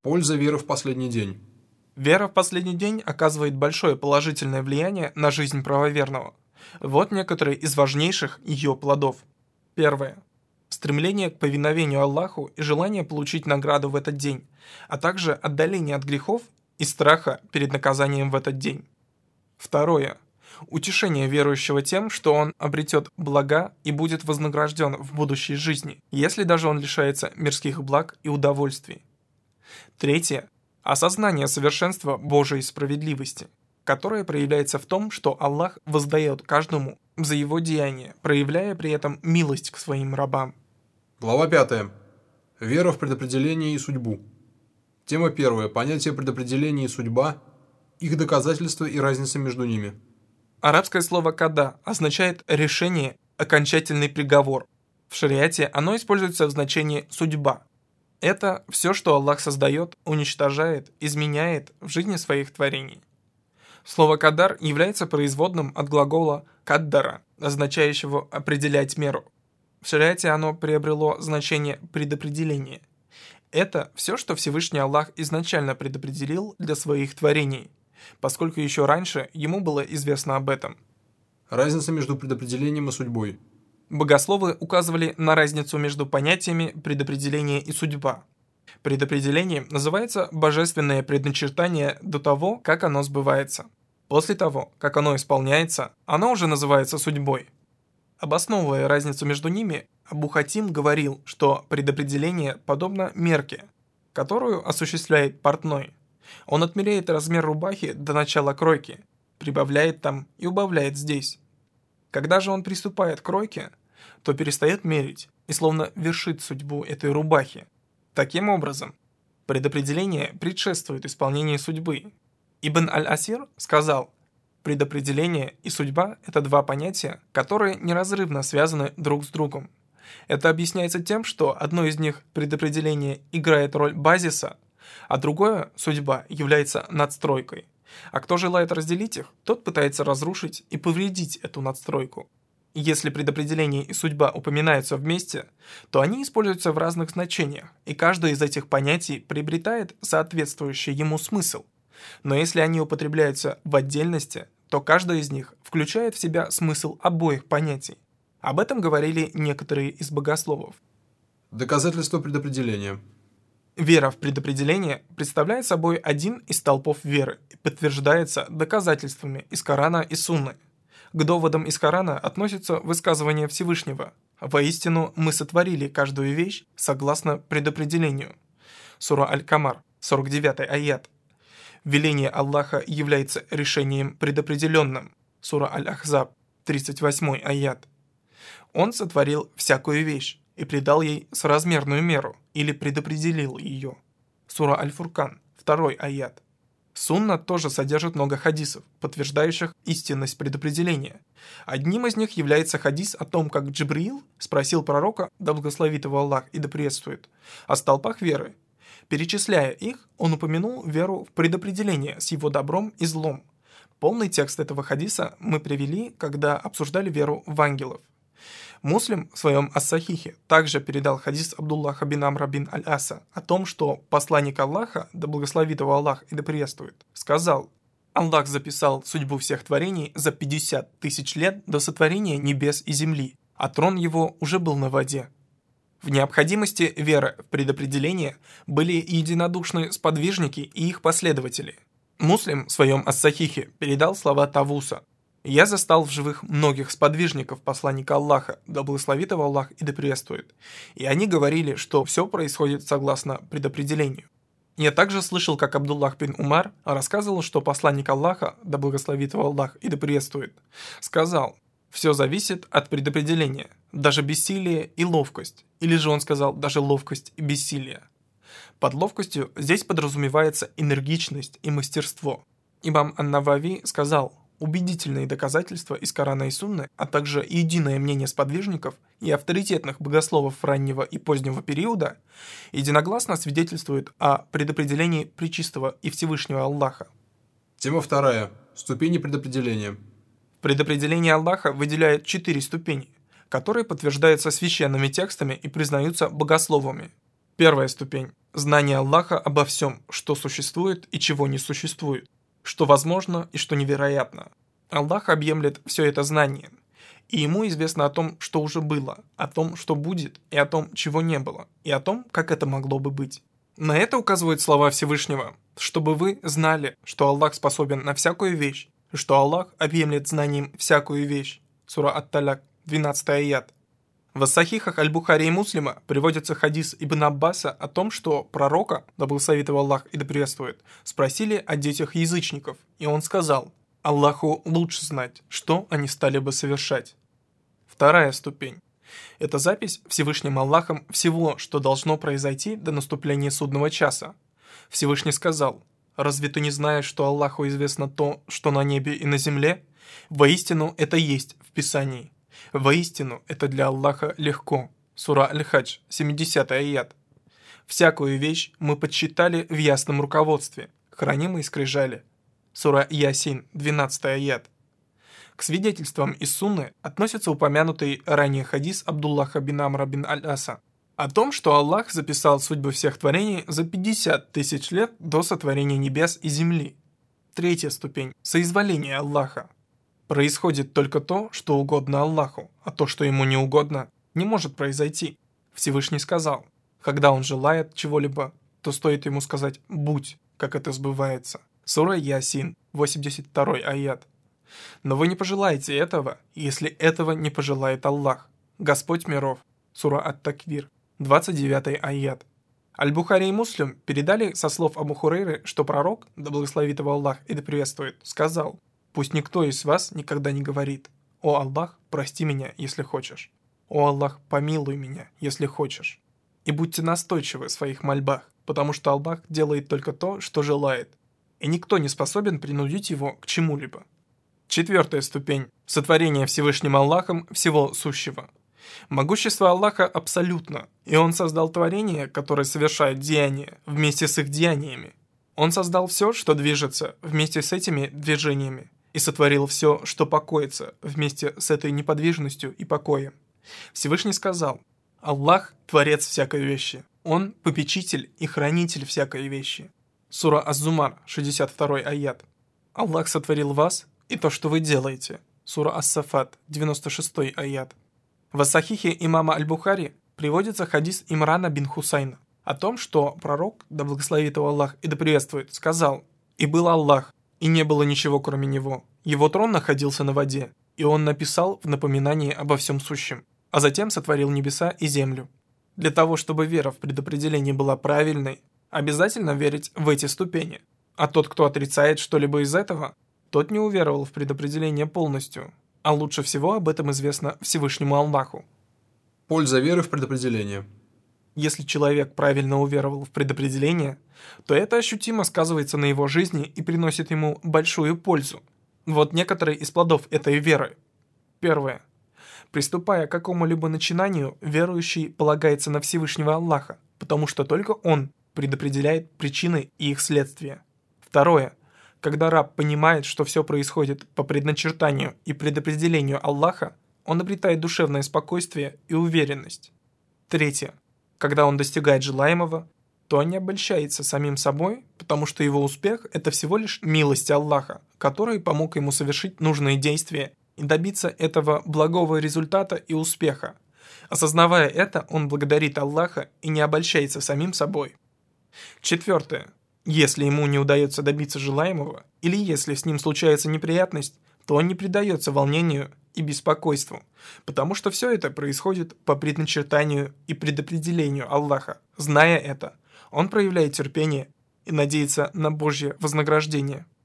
Польза веры в последний день. Вера в последний день оказывает большое положительное влияние на жизнь правоверного. Вот некоторые из важнейших ее плодов. Первое. Стремление к повиновению Аллаху и желание получить награду в этот день, а также отдаление от грехов и страха перед наказанием в этот день. Второе. Утешение верующего тем, что он обретет блага и будет вознагражден в будущей жизни, если даже он лишается мирских благ и удовольствий. Третье. Осознание совершенства Божией справедливости, которое проявляется в том, что Аллах воздает каждому за его деяния, проявляя при этом милость к своим рабам. Глава 5. Вера в предопределение и судьбу. Тема 1. Понятие предопределения и судьба, их доказательства и разница между ними. Арабское слово «када» означает «решение», «окончательный приговор». В шариате оно используется в значении «судьба». Это все, что Аллах создает, уничтожает, изменяет в жизни своих творений. Слово «кадар» является производным от глагола «каддара», означающего «определять меру». В шариате оно приобрело значение «предопределение». Это все, что Всевышний Аллах изначально предопределил для своих творений, поскольку еще раньше ему было известно об этом. Разница между предопределением и судьбой. Богословы указывали на разницу между понятиями предопределение и судьба. Предопределение называется божественное предначертание до того, как оно сбывается. После того, как оно исполняется, оно уже называется судьбой. Обосновывая разницу между ними, Абу Хатим говорил, что предопределение подобно мерке, которую осуществляет портной. Он отмеряет размер рубахи до начала кройки, прибавляет там и убавляет здесь. Когда же он приступает к кройке, то перестает мерить и словно вершит судьбу этой рубахи. Таким образом, предопределение предшествует исполнению судьбы. Ибн аль-Асир сказал: предопределение и судьба – это два понятия, которые неразрывно связаны друг с другом. Это объясняется тем, что одно из них, предопределение, играет роль базиса, а другое, судьба, является надстройкой. А кто желает разделить их, тот пытается разрушить и повредить эту надстройку. Если предопределение и судьба упоминаются вместе, то они используются в разных значениях, и каждое из этих понятий приобретает соответствующий ему смысл. Но если они употребляются в отдельности, то каждое из них включает в себя смысл обоих понятий. Об этом говорили некоторые из богословов. Доказательство предопределения. Вера в предопределение представляет собой один из столпов веры и подтверждается доказательствами из Корана и Сунны. К доводам из Корана относятся высказывания Всевышнего: «Воистину мы сотворили каждую вещь согласно предопределению». Сура Аль-Камар, 49 аят. Веление Аллаха является решением предопределенным. Сура Аль-Ахзаб, 38 аят. Он сотворил всякую вещь и придал ей соразмерную меру или предопределил ее. Сура Аль-Фуркан, 2 аят. Сунна тоже содержит много хадисов, подтверждающих истинность предопределения. Одним из них является хадис о том, как Джибриил спросил пророка, да благословит его Аллах и да приветствует, о столпах веры. Перечисляя их, он упомянул веру в предопределение с его добром и злом. Полный текст этого хадиса мы привели, когда обсуждали веру в ангелов. Муслим в своем Ас-Сахихе также передал хадис Абдуллаха бин Амра бин Аль-Аса о том, что посланник Аллаха, да благословит его Аллах и да приветствует, сказал: «Аллах записал судьбу всех творений за 50 тысяч лет до сотворения небес и земли, а трон его уже был на воде». В необходимости веры в предопределение были единодушны сподвижники и их последователи. Муслим в своем Ас-Сахихе передал слова Тавуса: «Я застал в живых многих сподвижников посланника Аллаха, да благословит его Аллах и да приветствует, и они говорили, что все происходит согласно предопределению». Я также слышал, как Абдуллах бин Умар рассказывал, что посланник Аллаха, да благословит его Аллах и да приветствует, сказал: «Все зависит от предопределения, даже бессилие и ловкость». Или же он сказал: «даже ловкость и бессилие». Под ловкостью здесь подразумевается энергичность и мастерство. Имам Ан-Навави сказал: убедительные доказательства из Корана и Сунны, а также единое мнение сподвижников и авторитетных богословов раннего и позднего периода единогласно свидетельствуют о предопределении Пречистого и Всевышнего Аллаха. Тема 2. Ступени предопределения. Предопределение Аллаха выделяет 4 ступени, которые подтверждаются священными текстами и признаются богословами. Первая ступень – знание Аллаха обо всем, что существует и чего не существует, что возможно и что невероятно. Аллах объемлет все это знанием, и ему известно о том, что уже было, о том, что будет, и о том, чего не было, и о том, как это могло бы быть. На это указывают слова Всевышнего, чтобы вы знали, что Аллах способен на всякую вещь, и что Аллах объемлет знанием всякую вещь. Сура Ат-Таляк, 12 аят. В ас-Сахихах Аль-Бухари и Муслима приводится хадис Ибн Аббаса о том, что пророка, да благословит его Аллах и да приветствует, спросили о детях язычников, и он сказал: Аллаху лучше знать, что они стали бы совершать. Вторая ступень. Это запись Всевышним Аллахом всего, что должно произойти до наступления судного часа. Всевышний сказал: «Разве ты не знаешь, что Аллаху известно то, что на небе и на земле? Воистину это есть в Писании. Воистину это для Аллаха легко». Сура Аль-Хадж, 70 аят. «Всякую вещь мы подсчитали в ясном руководстве, хранимой скрижали». Сура Ясин, 12 аят. К свидетельствам из Сунны относится упомянутый ранее хадис Абдуллаха бин Амра бин Аль-Аса о том, что Аллах записал судьбы всех творений за 50 тысяч лет до сотворения небес и земли. Третья ступень – соизволение Аллаха. Происходит только то, что угодно Аллаху, а то, что ему не угодно, не может произойти. Всевышний сказал: когда он желает чего-либо, то стоит ему сказать «будь», как это сбывается. Сура Ясин, 82 аят. Но вы не пожелаете этого, если этого не пожелает Аллах, Господь миров. Сура Ат-Таквир, 29 аят. Аль-Бухари и Муслим передали со слов Абу Хурейры, что пророк, да благословит его Аллах и да приветствует, сказал: «Пусть никто из вас никогда не говорит: «О Аллах, прости меня, если хочешь. О Аллах, помилуй меня, если хочешь». И будьте настойчивы в своих мольбах, потому что Аллах делает только то, что желает, и никто не способен принудить его к чему-либо». Четвертая ступень – сотворение Всевышним Аллахом всего сущего. Могущество Аллаха абсолютно, и Он создал творение, которое совершает деяния, вместе с их деяниями. Он создал все, что движется, вместе с этими движениями, и сотворил все, что покоится, вместе с этой неподвижностью и покоем. Всевышний сказал: «Аллах – творец всякой вещи, Он – попечитель и хранитель всякой вещи». Сура Аз-Зумар, 62 аят. «Аллах сотворил вас и то, что вы делаете». Сура Ас-Сафат, 96 аят. В ас-Сахихе имама Аль-Бухари приводится хадис Имрана бин Хусайна о том, что пророк, да благословит его Аллах и да приветствует, сказал: «И был Аллах, и не было ничего кроме Него. Его трон находился на воде, и Он написал в напоминании обо всем сущем, а затем сотворил небеса и землю». Для того, чтобы вера в предопределение была правильной, обязательно верить в эти ступени. А тот, кто отрицает что-либо из этого, тот не уверовал в предопределение полностью, а лучше всего об этом известно Всевышнему Аллаху. Польза веры в предопределение. Если человек правильно уверовал в предопределение, то это ощутимо сказывается на его жизни и приносит ему большую пользу. Вот некоторые из плодов этой веры. Первое. Приступая к какому-либо начинанию, верующий полагается на Всевышнего Аллаха, потому что только Он предопределяет причины и их следствия. Второе. Когда раб понимает, что все происходит по предначертанию и предопределению Аллаха, он обретает душевное спокойствие и уверенность. Третье. Когда он достигает желаемого, то он не обольщается самим собой, потому что его успех – это всего лишь милость Аллаха, который помог ему совершить нужные действия и добиться этого благого результата и успеха. Осознавая это, он благодарит Аллаха и не обольщается самим собой. Четвертое. Если ему не удается добиться желаемого, или если с ним случается неприятность, то он не предается волнению и беспокойству, потому что все это происходит по предначертанию и предопределению Аллаха. Зная это, он проявляет терпение и надеется на Божье вознаграждение.